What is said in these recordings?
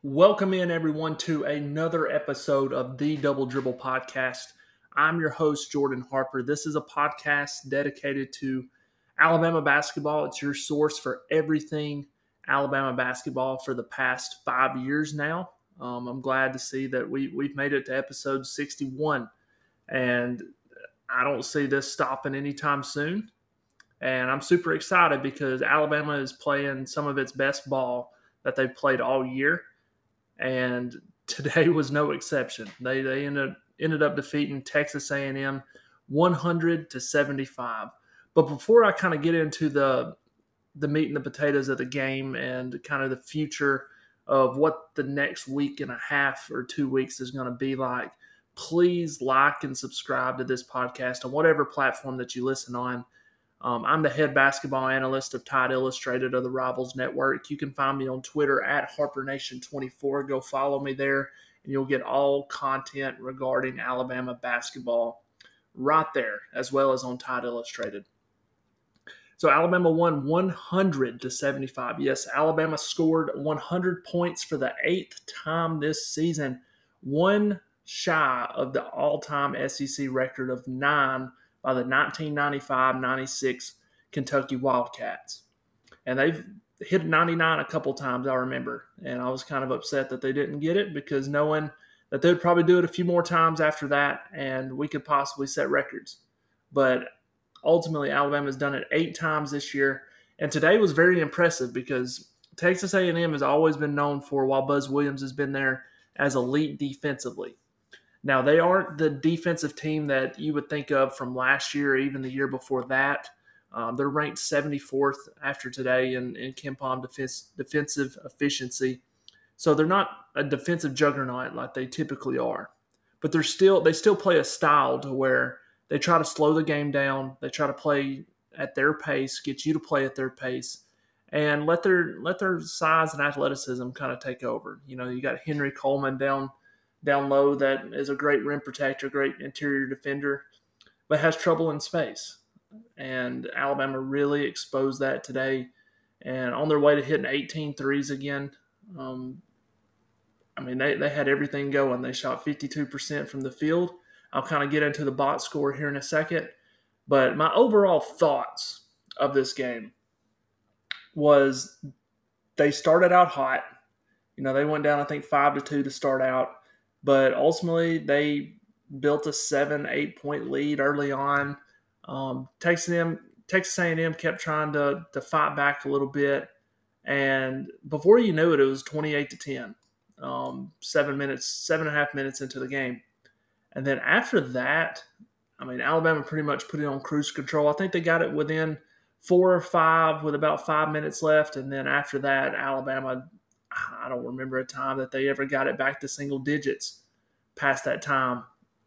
Welcome in, everyone, to another episode of the Double Dribble Podcast. I'm your host, Jordan Harper. This is a podcast dedicated to Alabama basketball. It's your source for everything Alabama basketball for the past 5 years now. I'm glad to see that we've made it to episode 61, and I don't see this stopping anytime soon. And I'm super excited because Alabama is playing some of its best ball that they've played all year. And today was no exception. They ended up defeating Texas A&M 100-75. But before I kind of get into the meat and the potatoes of the game and kind of the future of what the next week and a half or 2 weeks is going to be like, please like and subscribe to this podcast on whatever platform that you listen on. I'm the head basketball analyst of Tide Illustrated of the Rivals Network. You can find me on Twitter at HarperNation24. Go follow me there, and you'll get all content regarding Alabama basketball right there, as well as on Tide Illustrated. So Alabama won 100-75. Yes, Alabama scored 100 points for the 8th time this season, one shy of the all-time SEC record of 9 by the 1995-96 Kentucky Wildcats. And they've hit 99 a couple times, I remember. And I was kind of upset that they didn't get it because knowing that they'd probably do it a few more times after that and we could possibly set records. But ultimately, Alabama's done it 8 times this year. And today was very impressive because Texas A&M has always been known for, while Buzz Williams has been there, as elite defensively. Now, they aren't the defensive team that you would think of from last year or even the year before that. They're ranked 74th after today in KenPom defensive efficiency. So they're not a defensive juggernaut like they typically are. But they still play a style to where they try to slow the game down. They try to play at their pace, get you to play at their pace, and let their size and athleticism kind of take over. You know, you got Henry Coleman down low that is a great rim protector, great interior defender, but has trouble in space. And Alabama really exposed that today. And on their way to hitting 18 threes again, they had everything going. They shot 52% from the field. I'll kind of get into the box score here in a second. But my overall thoughts of this game was they started out hot. You know, they went down, I think, 5-2 to start out. But ultimately, they built a 7-8 point lead early on. Texas A&M kept trying to fight back a little bit, and before you knew it, it was 28-10. 7.5 minutes into the game, and then after that, Alabama pretty much put it on cruise control. I think they got it within 4 or 5 with about 5 minutes left, and then after that, Alabama, I don't remember a time that they ever got it back to single digits past that time.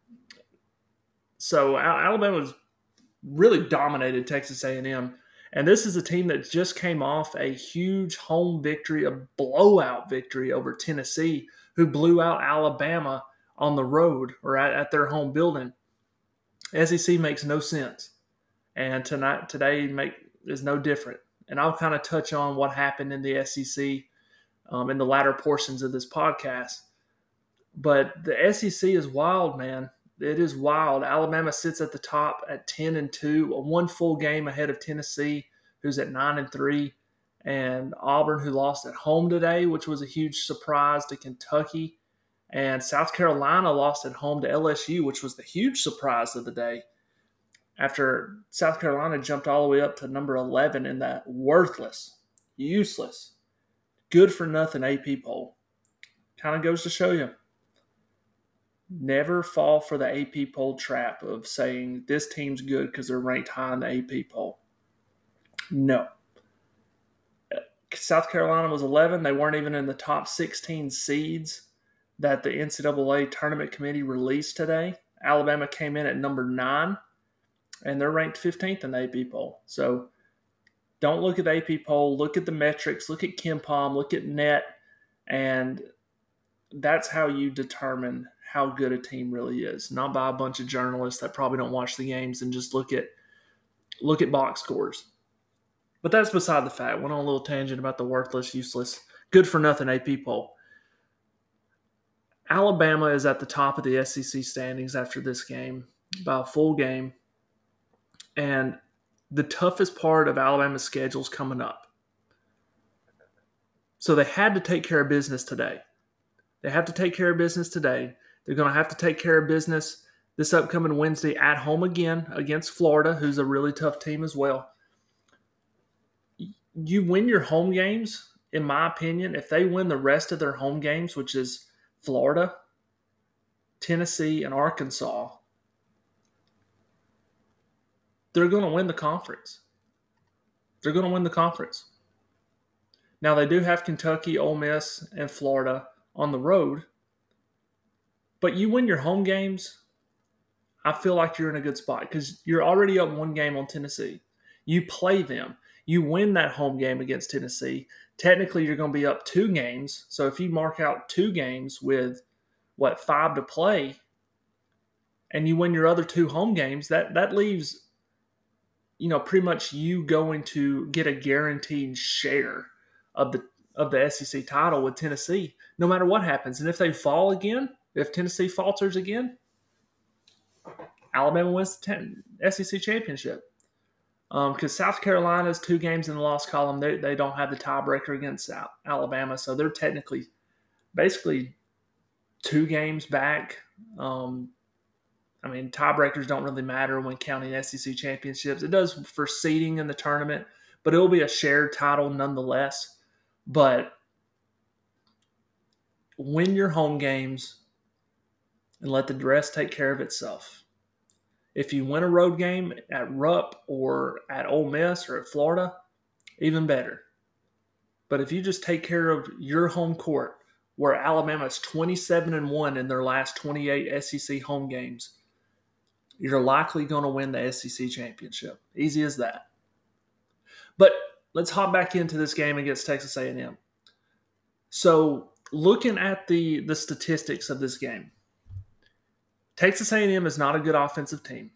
So Alabama really dominated Texas A&M. And this is a team that just came off a huge home victory, a blowout victory over Tennessee, who blew out Alabama on the road or at their home building. SEC makes no sense. And today is no different. And I'll kind of touch on what happened in the SEC in the latter portions of this podcast. But the SEC is wild, man. It is wild. Alabama sits at the top at 10-2, one full game ahead of Tennessee, who's at 9-3, and Auburn, who lost at home today, which was a huge surprise to Kentucky. And South Carolina lost at home to LSU, which was the huge surprise of the day, after South Carolina jumped all the way up to number 11 in that worthless, useless, good-for-nothing AP poll. Kind of goes to show you. Never fall for the AP poll trap of saying this team's good because they're ranked high in the AP poll. No. South Carolina was 11. They weren't even in the top 16 seeds that the NCAA tournament committee released today. Alabama came in at number 9, and they're ranked 15th in the AP poll. So don't look at the AP poll. Look at the metrics. Look at KenPom. Look at net. And that's how you determine how good a team really is, not by a bunch of journalists that probably don't watch the games and just look at box scores. But that's beside the fact. Went on a little tangent about the worthless, useless, good-for-nothing AP poll. Alabama is at the top of the SEC standings after this game by a full game. And the toughest part of Alabama's schedule is coming up. So they had to take care of business today. They have to take care of business today. They're going to have to take care of business this upcoming Wednesday at home again against Florida, who's a really tough team as well. You win your home games, in my opinion, if they win the rest of their home games, which is Florida, Tennessee, and Arkansas, they're going to win the conference. They're going to win the conference. Now, they do have Kentucky, Ole Miss, and Florida on the road. But you win your home games, I feel like you're in a good spot because you're already up one game on Tennessee. You play them. You win that home game against Tennessee. Technically, you're going to be up 2 games. So if you mark out 2 games with, 5 to play, and you win your other 2 home games, that leaves, pretty much you going to get a guaranteed share of the SEC title with Tennessee, no matter what happens. And if they fall again, if Tennessee falters again, Alabama wins the SEC championship. Because South Carolina's 2 games in the loss column, they don't have the tiebreaker against Alabama, so they're technically basically 2 games back. Tiebreakers don't really matter when counting SEC championships. It does for seeding in the tournament, but it will be a shared title nonetheless. But win your home games and let the rest take care of itself. If you win a road game at Rupp or at Ole Miss or at Florida, even better. But if you just take care of your home court, where Alabama's 27-1 in their last 28 SEC home games, you're likely going to win the SEC championship. Easy as that. But let's hop back into this game against Texas A&M. So looking at the statistics of this game, Texas A&M is not a good offensive team,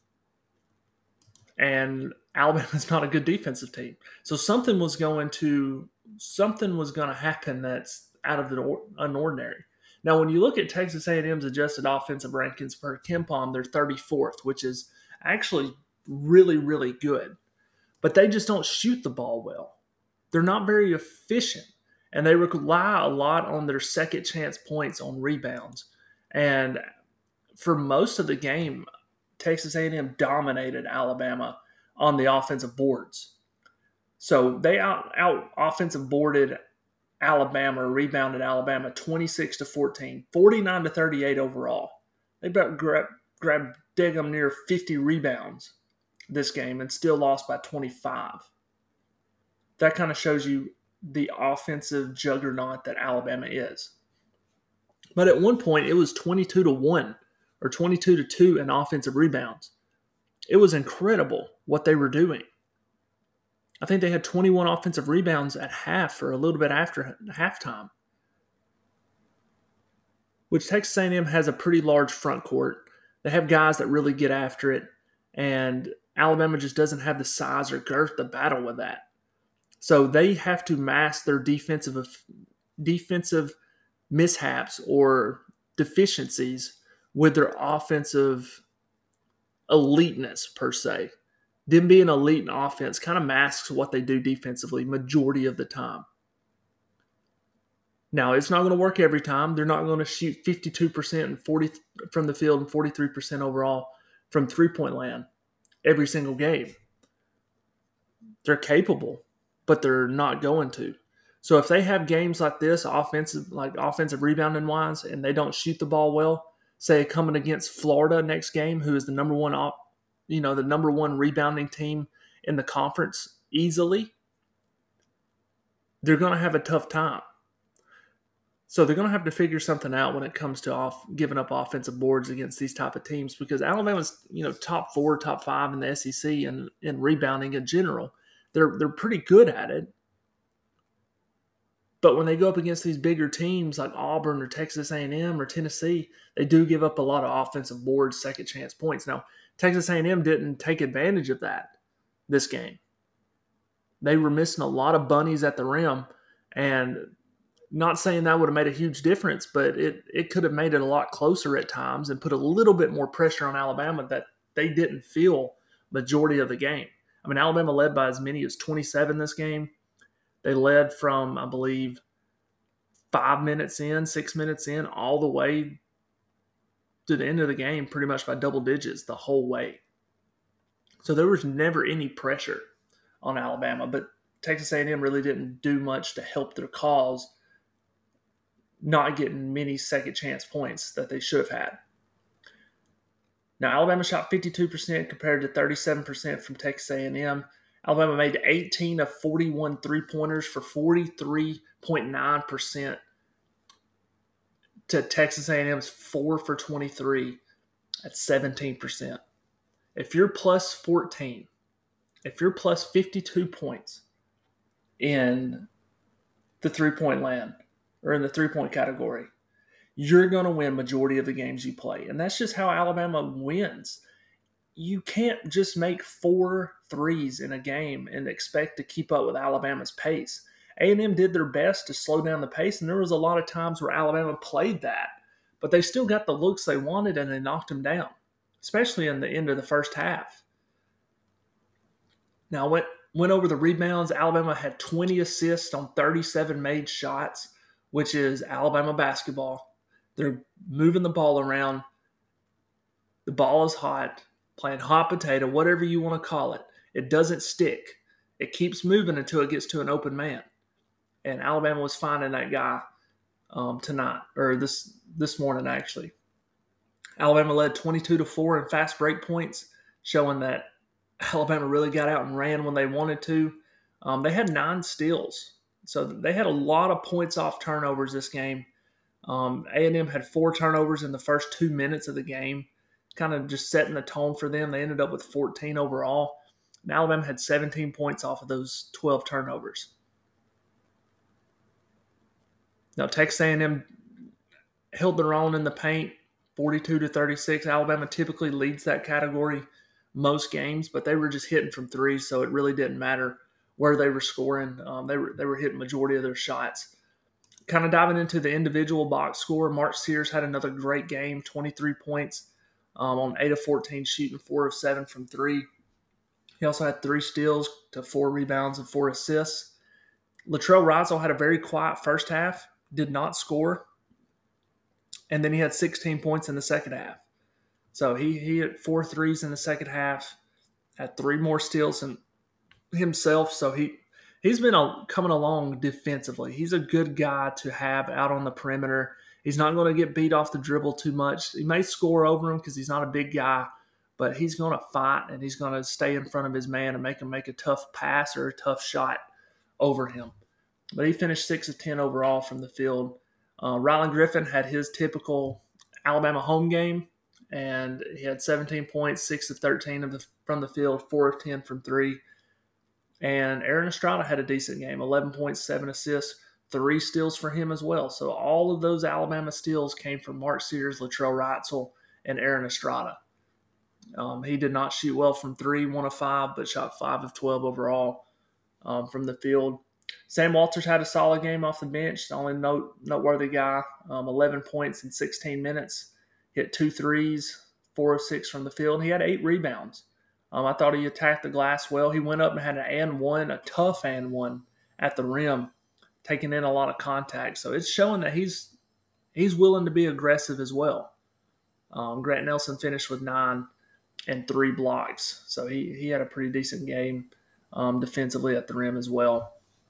and Alabama is not a good defensive team. So something was going to happen that's out of the unordinary. Now, when you look at Texas A&M's adjusted offensive rankings per KenPom, they're 34th, which is actually really, really good. But they just don't shoot the ball well. They're not very efficient, and they rely a lot on their second chance points on rebounds. And for most of the game, Texas A&M dominated Alabama on the offensive boards. So they out offensive boarded Alabama, rebounded Alabama 26-14, 49-38 overall. They grabbed daggum near 50 rebounds this game and still lost by 25. That kind of shows you the offensive juggernaut that Alabama is. But at one point, it was 22-1 or 22-2 in offensive rebounds. It was incredible what they were doing. I think they had 21 offensive rebounds at half or a little bit after halftime, which Texas A&M has a pretty large front court. They have guys that really get after it, and Alabama just doesn't have the size or girth to battle with that. So they have to mask their defensive mishaps or deficiencies with their offensive eliteness, per se. Them being elite in offense kind of masks what they do defensively majority of the time. Now, it's not going to work every time. They're not going to shoot 52% and 40 from the field and 43% overall from three-point land every single game. They're capable, but they're not going to. So if they have games like this, offensive rebounding wise, and they don't shoot the ball well, say coming against Florida next game, who is the number one rebounding team in the conference easily, they're going to have a tough time. So they're going to have to figure something out when it comes to giving up offensive boards against these type of teams, because Alabama's top 4, top 5 in the SEC and in rebounding in general. They're pretty good at it. But when they go up against these bigger teams like Auburn or Texas A&M or Tennessee, they do give up a lot of offensive boards, second chance points. Now, Texas A&M didn't take advantage of that this game. They were missing a lot of bunnies at the rim, and Not saying that would have made a huge difference, but it could have made it a lot closer at times and put a little bit more pressure on Alabama that they didn't feel majority of the game. I mean, Alabama led by as many as 27 this game. They led from, I believe, 5 minutes in, 6 minutes in, all the way to the end of the game, pretty much by double digits the whole way. So there was never any pressure on Alabama, but Texas A&M really didn't do much to help their cause, not getting many second chance points that they should have had. Now, Alabama shot 52% compared to 37% from Texas A&M. Alabama made 18 of 41 three-pointers for 43.9% to Texas A&M's 4 for 23 at 17%. If you're plus 14, if you're plus 52 points in the three-point land or in the three-point category, you're going to win majority of the games you play. And that's just how Alabama wins. You can't just make 4 threes in a game and expect to keep up with Alabama's pace. A&M did their best to slow down the pace, and there was a lot of times where Alabama played that, but they still got the looks they wanted and they knocked them down, especially in the end of the first half. Now, I went over the rebounds. Alabama had 20 assists on 37 made shots, which is Alabama basketball. They're moving the ball around. The ball is hot, playing hot potato, whatever you want to call it. It doesn't stick. It keeps moving until it gets to an open man. And Alabama was finding that guy tonight, or this morning actually. Alabama led 22-4 in fast break points, showing that Alabama really got out and ran when they wanted to. They had 9 steals, so they had a lot of points off turnovers this game. A&M had 4 turnovers in the first 2 minutes of the game, kind of just setting the tone for them. They ended up with 14 overall. And Alabama had 17 points off of those 12 turnovers. Now, Texas A&M held their own in the paint, 42-36. Alabama typically leads that category most games, but they were just hitting from 3, so it really didn't matter where they were scoring. They were hitting majority of their shots. Kind of diving into the individual box score, Mark Sears had another great game, 23 points on 8 of 14 shooting, 4 of 7 from 3. He also had 3 steals to 4 rebounds and 4 assists. Latrell Reisel had a very quiet first half, did not score, and then he had 16 points in the second half. So he hit 4 threes in the second half, had 3 more steals himself. So he's been coming along defensively. He's a good guy to have out on the perimeter. He's not going to get beat off the dribble too much. He may score over him because he's not a big guy, but he's going to fight and he's going to stay in front of his man and make him make a tough pass or a tough shot over him. But he finished 6 of 10 overall from the field. Rylan Griffin had his typical Alabama home game, and he had 17 points, 6 of 13 from the field, 4 of 10 from 3. And Aaron Estrada had a decent game, 11 points, 7 assists, 3 steals for him as well. So all of those Alabama steals came from Mark Sears, Latrell Reisel, and Aaron Estrada. He did not shoot well from 3, 1 of 5, but shot 5 of 12 overall from the field. Sam Walters had a solid game off the bench, the only noteworthy guy, 11 points in 16 minutes, hit 2 threes, 4 of 6 from the field. He had 8 rebounds. I thought he attacked the glass well. He went up and had an and one, a tough and one at the rim, taking in a lot of contact. So it's showing that he's willing to be aggressive as well. Grant Nelson finished with 9 and 3 blocks. So he had a pretty decent game defensively at the rim as well.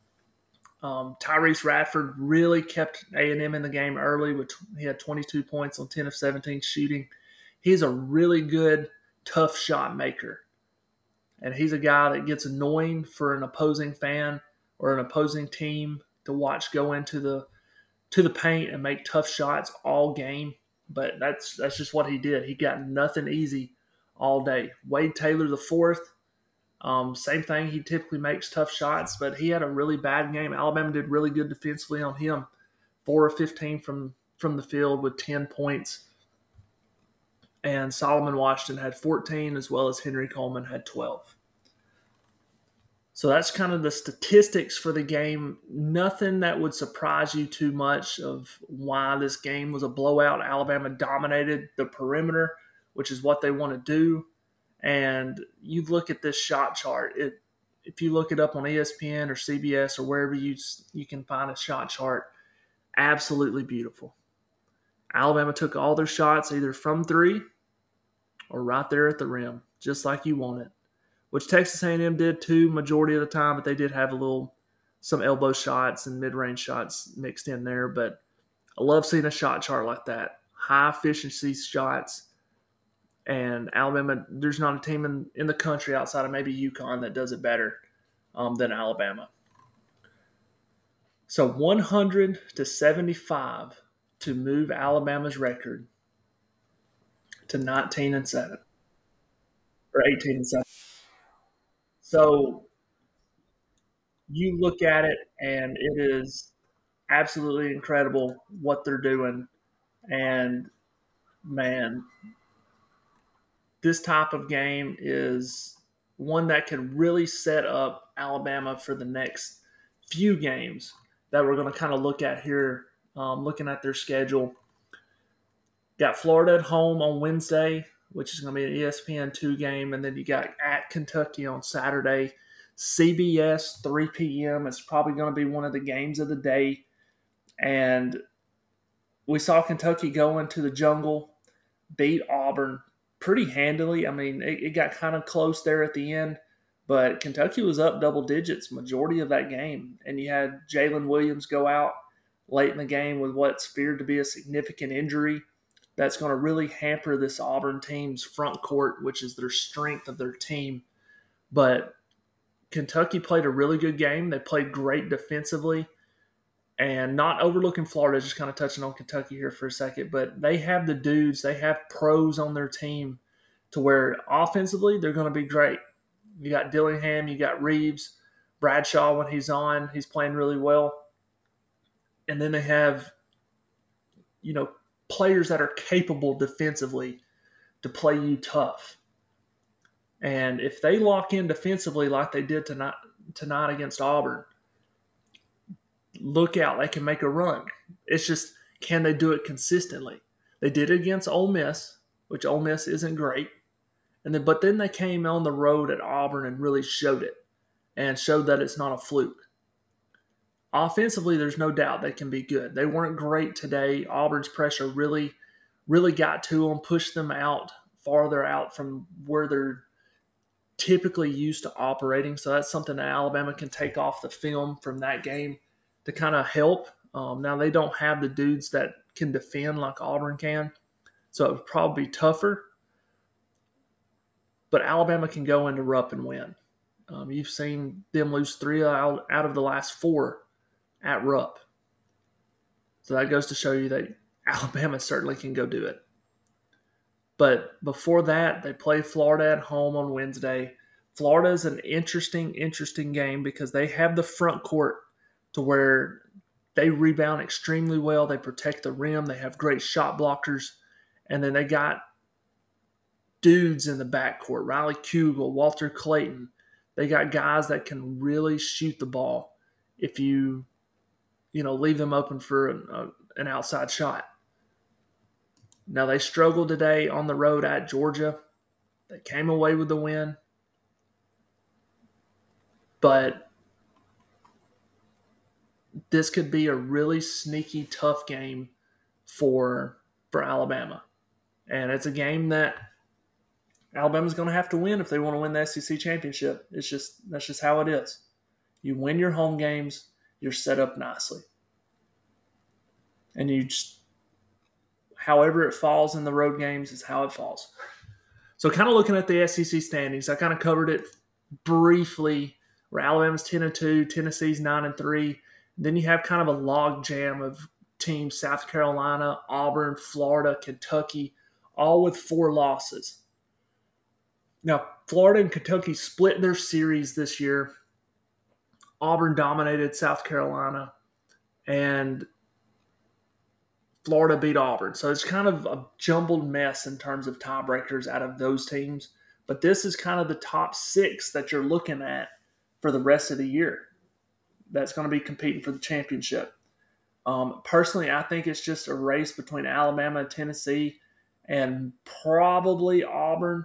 Tyrese Radford really kept A&M in the game early. He had 22 points on 10 of 17 shooting. He's a really good, tough shot maker. And he's a guy that gets annoying for an opposing fan or an opposing team to watch go into the paint and make tough shots all game. But that's just what he did. He got nothing easy all day. Wade Taylor the fourth, same thing. He typically makes tough shots, but he had a really bad game. Alabama did really good defensively on him. 4 of 15 from the field with 10 points. And Solomon Washington had 14, as well as Henry Coleman had 12. So that's kind of the statistics for the game. Nothing that would surprise you too much of why this game was a blowout. Alabama dominated the perimeter, which is what they want to do. And you look at this shot chart. If you look it up on ESPN or CBS or wherever you can find a shot chart, absolutely beautiful. Alabama took all their shots either from three or right there at the rim, just like you want it, which Texas A&M did too majority of the time, but they did have some elbow shots and mid-range shots mixed in there. But I love seeing a shot chart like that, high efficiency shots. And Alabama, there's not a team in the country outside of maybe UConn that does it better than Alabama. So 100-75 to move Alabama's record to 19-7 or 18-7. So you look at it, and it is absolutely incredible what they're doing. And man, this type of game is one that can really set up Alabama for the next few games that we're going to kind of look at here, looking at their schedule. Got Florida at home on Wednesday, which is going to be an ESPN2 game, and then you got at Kentucky on Saturday. CBS, 3 p.m. It's probably going to be one of the games of the day. And we saw Kentucky go into the jungle, beat Auburn pretty handily. I mean, it got kind of close there at the end, but Kentucky was up double digits majority of that game. And you had Jalen Williams go out late in the game with what's feared to be a significant injury that's going to really hamper this Auburn team's front court, which is their strength of their team. But Kentucky played a really good game. They played great defensively. And not overlooking Florida, just kind of touching on Kentucky here for a second, but they have the dudes, they have pros on their team to where offensively they're going to be great. You got Dillingham, you got Reeves, Bradshaw when he's on, he's playing really well. And then they have, players that are capable defensively to play you tough. And if they lock in defensively like they did tonight against Auburn, look out, they can make a run. It's just, can they do it consistently? They did it against Ole Miss, which Ole Miss isn't great. But then they came on the road at Auburn and really showed it and showed that it's not a fluke. Offensively, there's no doubt they can be good. They weren't great today. Auburn's pressure really, really got to them, pushed them farther out from where they're typically used to operating. So that's something that Alabama can take off the film from that game to kind of help. Now, they don't have the dudes that can defend like Auburn can, so it would probably be tougher. But Alabama can go into Rupp and win. You've seen them lose 3 out of the last 4 at Rupp. So that goes to show you that Alabama certainly can go do it. But before that, they play Florida at home on Wednesday. Florida is an interesting game because they have the front court to where they rebound extremely well. They protect the rim. They have great shot blockers. And then they got dudes in the backcourt, Riley Kugel, Walter Clayton. They got guys that can really shoot the ball if you leave them open for an outside shot. Now, they struggled today on the road at Georgia. They came away with the win. But this could be a really sneaky, tough game for Alabama. And it's a game that Alabama's going to have to win if they want to win the SEC championship. That's just how it is. You win your home games, you're set up nicely. And you just, however it falls in the road games is how it falls. So kind of looking at the SEC standings, I kind of covered it briefly, where Alabama's 10-2, Tennessee's 9-3. Then you have kind of a log jam of teams, South Carolina, Auburn, Florida, Kentucky, all with 4 losses. Now, Florida and Kentucky split their series this year. Auburn dominated South Carolina, and Florida beat Auburn. So it's kind of a jumbled mess in terms of tiebreakers out of those teams. But this is kind of the top 6 that you're looking at for the rest of the year that's going to be competing for the championship. Personally, I think it's just a race between Alabama and Tennessee and probably Auburn.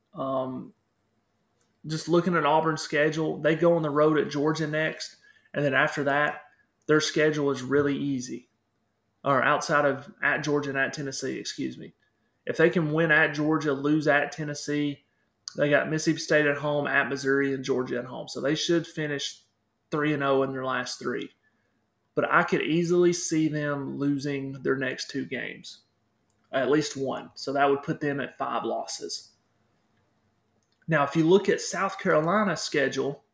Just looking at Auburn's schedule, they go on the road at Georgia next, and then after that, their schedule is really easy. Or outside of at Georgia and at Tennessee, excuse me. If they can win at Georgia, lose at Tennessee, they got Mississippi State at home, at Missouri, and Georgia at home. So they should finish 3-0 in their last three. But I could easily see them losing their next two games, at least one. So that would put them at 5 losses. Now, if you look at South Carolina's schedule,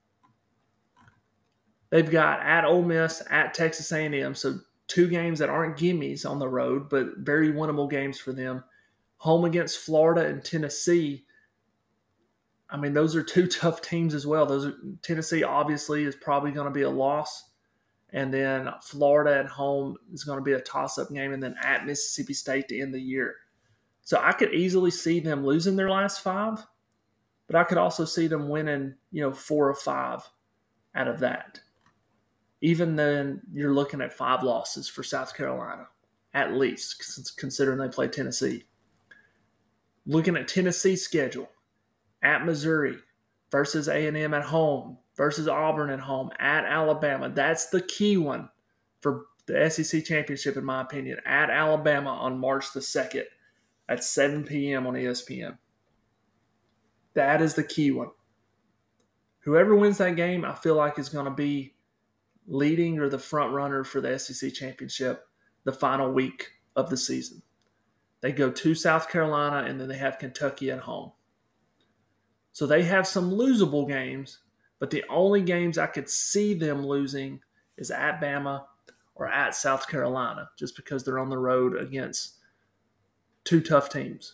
they've got at Ole Miss, at Texas A&M, so 2 games that aren't gimmies on the road, but very winnable games for them. Home against Florida and Tennessee. I mean, those are 2 tough teams as well. Tennessee obviously is probably going to be a loss. And then Florida at home is going to be a toss-up game, and then at Mississippi State to end the year. So I could easily see them losing their last 5, but I could also see them winning, 4 or 5 out of that. Even then, you're looking at 5 losses for South Carolina, at least, considering they play Tennessee. Looking at Tennessee's schedule, at Missouri versus A&M at home, versus Auburn at home, at Alabama. That's the key one for the SEC Championship, in my opinion. At Alabama on March the 2nd at 7 p.m. on ESPN. That is the key one. Whoever wins that game, I feel like is going to be leading or the front runner for the SEC Championship the final week of the season. They go to South Carolina, and then they have Kentucky at home. So they have some losable games, but the only games I could see them losing is at Bama or at South Carolina, just because they're on the road against 2 tough teams.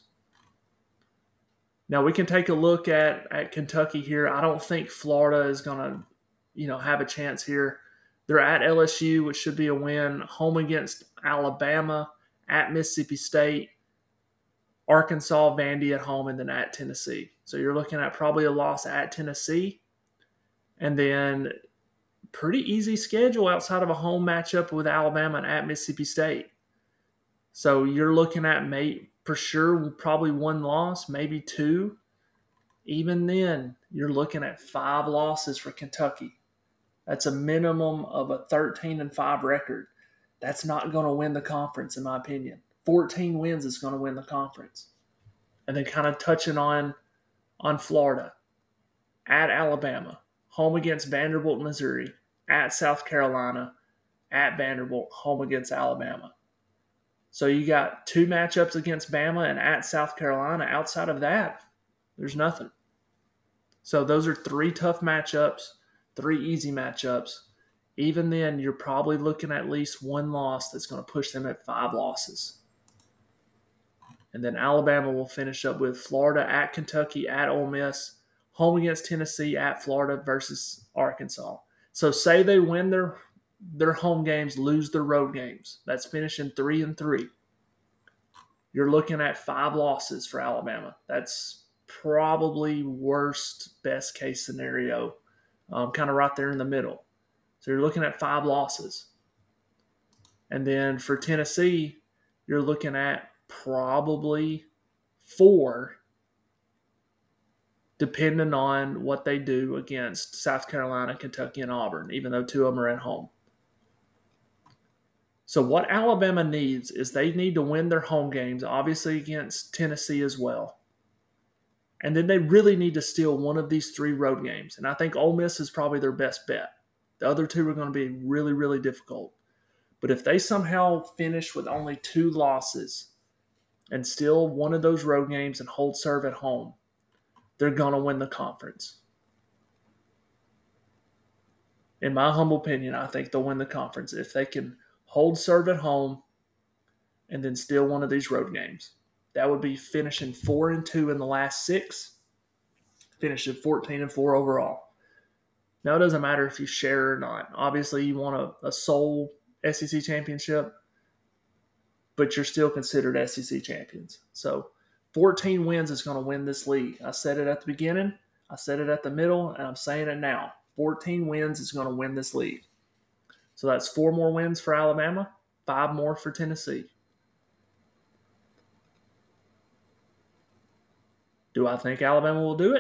Now we can take a look at Kentucky here. I don't think Florida is going to, have a chance here. They're at LSU, which should be a win. Home against Alabama, at Mississippi State, Arkansas, Vandy at home, and then at Tennessee. So you're looking at probably a loss at Tennessee. And then pretty easy schedule outside of a home matchup with Alabama and at Mississippi State. So you're looking at for sure probably 1 loss, maybe 2. Even then, you're looking at 5 losses for Kentucky. That's a minimum of a 13-5 record. That's not going to win the conference, in my opinion. 14 wins is going to win the conference. And then kind of touching on Florida, at Alabama, home against Vanderbilt, Missouri, at South Carolina, at Vanderbilt, home against Alabama. So you got 2 matchups against Bama and at South Carolina. Outside of that, there's nothing. So those are 3 tough matchups, 3 easy matchups. Even then, you're probably looking at least 1 loss that's going to push them at 5 losses. And then Alabama will finish up with Florida at Kentucky, at Ole Miss, home against Tennessee, at Florida versus Arkansas. So say they win their home games, lose their road games. That's finishing 3-3. You're looking at 5 losses for Alabama. That's probably worst, best case scenario, kind of right there in the middle. So you're looking at 5 losses. And then for Tennessee, you're looking at probably 4, depending on what they do against South Carolina, Kentucky, and Auburn, even though 2 of them are at home. So what Alabama needs is they need to win their home games, obviously against Tennessee as well. And then they really need to steal one of these 3 road games. And I think Ole Miss is probably their best bet. The other 2 are going to be really, really difficult. But if they somehow finish with only 2 losses and steal one of those road games and hold serve at home, they're going to win the conference. In my humble opinion, I think they'll win the conference if they can hold serve at home and then steal one of these road games. That would be finishing 4-2 in the last 6, finishing 14-4 overall. Now, it doesn't matter if you share or not. Obviously, you want a sole SEC championship, but you're still considered SEC champions. So 14 wins is going to win this league. I said it at the beginning, I said it at the middle, and I'm saying it now. 14 wins is going to win this league. So that's 4 more wins for Alabama, 5 more for Tennessee. Do I think Alabama will do it?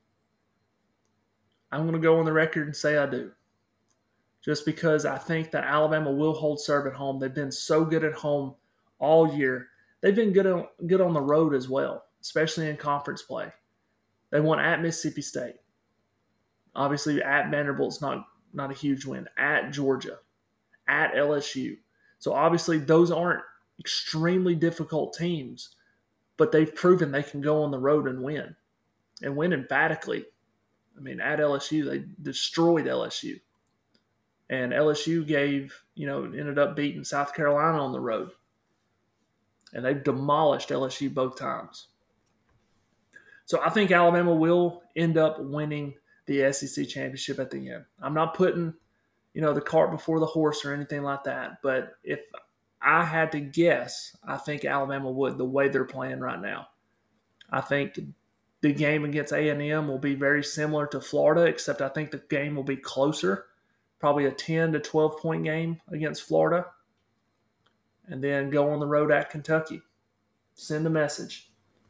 I'm going to go on the record and say I do. Just because I think that Alabama will hold serve at home. They've been so good at home all year. They've been good on the road as well, especially in conference play. They won at Mississippi State. Obviously, at Vanderbilt's not a huge win. At Georgia. At LSU. So obviously, those aren't extremely difficult teams, but they've proven they can go on the road and win emphatically. I mean, at LSU, they destroyed LSU. And LSU ended up beating South Carolina on the road. And they've demolished LSU both times. So I think Alabama will end up winning the SEC championship at the end. I'm not putting, the cart before the horse or anything like that. But if I had to guess, I think Alabama would, the way they're playing right now. I think the game against A&M will be very similar to Florida, except I think the game will be closer. Probably a 10 to 12-point game against Florida. And then go on the road at Kentucky. Send a message.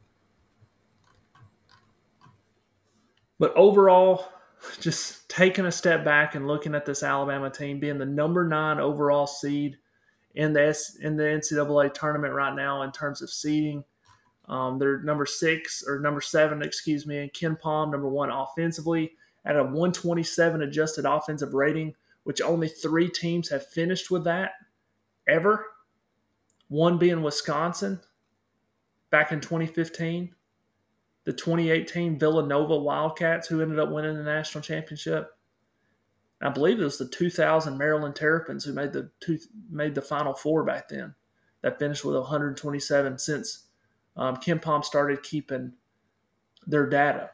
But overall, just taking a step back and looking at this Alabama team being the number 9 overall seed in the NCAA tournament right now in terms of seeding. They're number 7, and Ken Palm, number 1 offensively at a 127 adjusted offensive rating, which only 3 teams have finished with that ever. One being Wisconsin back in 2015. The 2018 Villanova Wildcats, who ended up winning the national championship. I believe it was the 2000 Maryland Terrapins who made the Final Four back then. That finished with 127 since Ken Palm started keeping their data.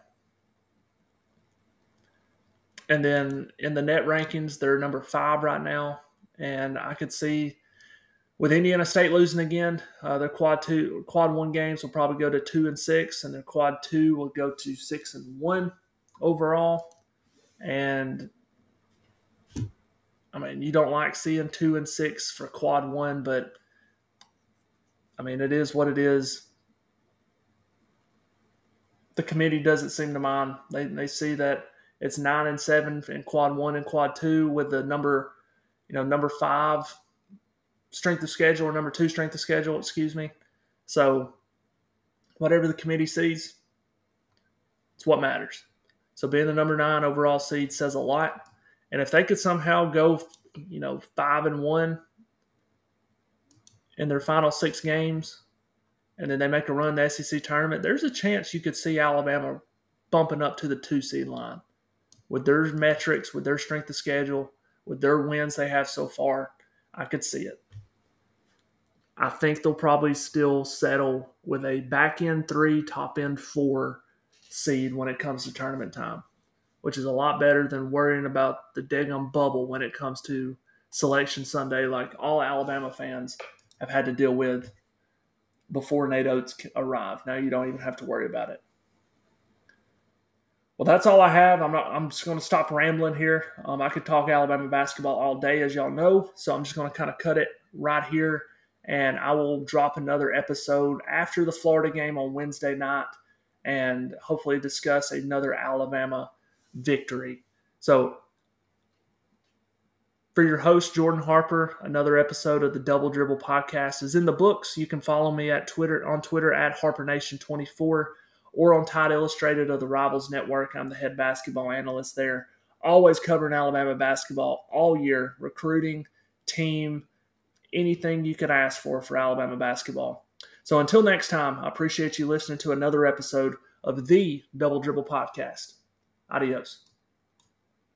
And then in the net rankings, they're number 5 right now. And I could see with Indiana State losing again, their quad 1 games will probably go to 2-6, and their quad 2 will go to 6-1 overall. And I mean, you don't like seeing 2-6 for quad 1, but I mean, it is what it is. The committee doesn't seem to mind. They see that it's 9-7 in quad 1 and quad 2 with the number 5 strength of schedule or number 2 strength of schedule, So whatever the committee sees, it's what matters. So being the number 9 overall seed says a lot. And if they could somehow go, 5-1 in their final 6 games, and then they make a run in the SEC tournament, there's a chance you could see Alabama bumping up to the 2 seed line. With their metrics, with their strength of schedule, with their wins they have so far, I could see it. I think they'll probably still settle with a back-end 3, top-end 4 seed when it comes to tournament time, which is a lot better than worrying about the daggum bubble when it comes to Selection Sunday like all Alabama fans have had to deal with before Nate Oates arrived. Now you don't even have to worry about it. Well, that's all I have. I'm just going to stop rambling here. I could talk Alabama basketball all day, as y'all know, so I'm just going to kind of cut it right here. And I will drop another episode after the Florida game on Wednesday night and hopefully discuss another Alabama victory. So for your host, Jordan Harper, another episode of the Double Dribble Podcast is in the books. You can follow me on Twitter at HarperNation24 or on Tide Illustrated of the Rivals Network. I'm the head basketball analyst there. Always covering Alabama basketball all year, recruiting, team, anything you could ask for Alabama basketball. So until next time, I appreciate you listening to another episode of the Double Dribble Podcast. Adios.